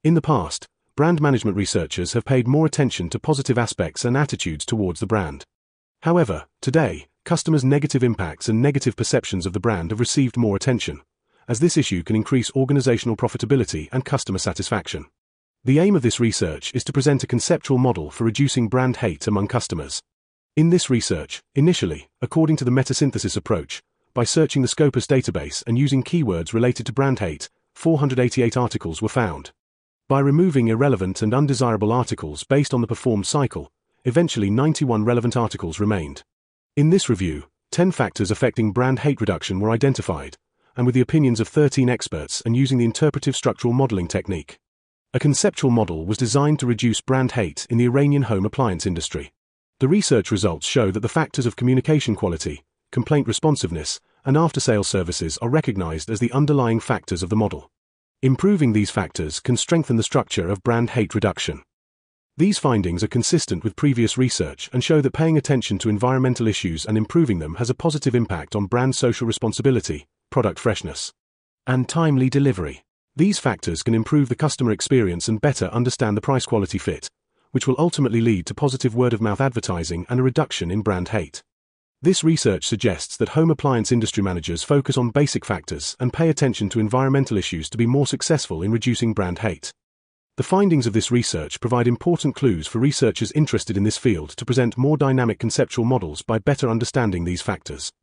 In the past, brand management researchers have paid more attention to positive aspects and attitudes towards the brand. However, today, customers' negative impacts and negative perceptions of the brand have received more attention, as this issue can increase organizational profitability and customer satisfaction. The aim of this research is to present a conceptual model for reducing brand hate among customers. In this research, initially, according to the metasynthesis approach, by searching the Scopus database and using keywords related to brand hate, 488 articles were found. By removing irrelevant and undesirable articles based on the performed cycle, eventually 91 relevant articles remained. In this review, 10 factors affecting brand hate reduction were identified, and with the opinions of 13 experts and using the interpretive structural modeling technique. A conceptual model was designed to reduce brand hate in the Iranian home appliance industry. The research results show that the factors of communication quality, complaint responsiveness, and after-sales services are recognized as the underlying factors of the model. Improving these factors can strengthen the structure of brand hate reduction. These findings are consistent with previous research and show that paying attention to environmental issues and improving them has a positive impact on brand social responsibility, product freshness, and timely delivery. These factors can improve the customer experience and better understand the price-quality fit, which will ultimately lead to positive word-of-mouth advertising and a reduction in brand hate. This research suggests that home appliance industry managers focus on basic factors and pay attention to environmental issues to be more successful in reducing brand hate. The findings of this research provide important clues for researchers interested in this field to present more dynamic conceptual models by better understanding these factors.